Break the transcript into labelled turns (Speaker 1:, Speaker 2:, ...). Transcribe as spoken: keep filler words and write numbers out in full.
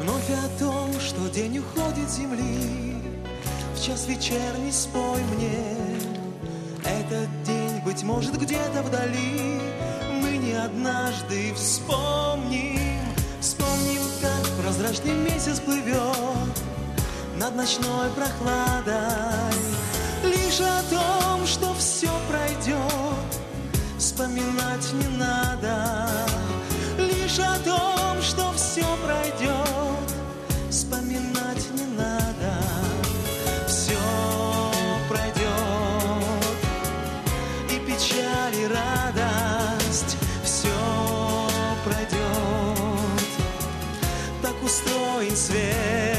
Speaker 1: Вновь о том, что день уходит с земли, в час вечерний спой мне. Этот день, быть может, где-то вдали мы не однажды вспомним. Вспомним, как прозрачный месяц плывет над ночной прохладой. Лишь о том, что все пройдет, вспоминать не надо. Лишь о том, что все пройдет, вспоминать не надо. Все пройдет, и печаль, и радость, все пройдет. Так устроен свет.